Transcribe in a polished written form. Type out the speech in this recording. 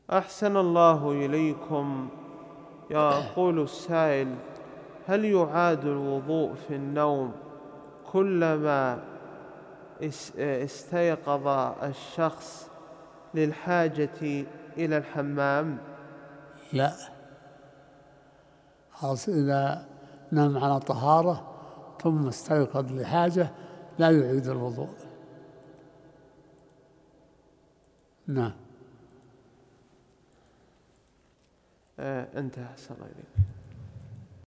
أحسن الله إليكم. يقول السائل: هل يعاد الوضوء في النوم كلما استيقظ الشخص للحاجة إلى الحمام؟ لا، خلاص إذا نام على طهارة ثم استيقظ لحاجة لا يعيد الوضوء. نعم. انتهى. صلى الله عليه وسلم.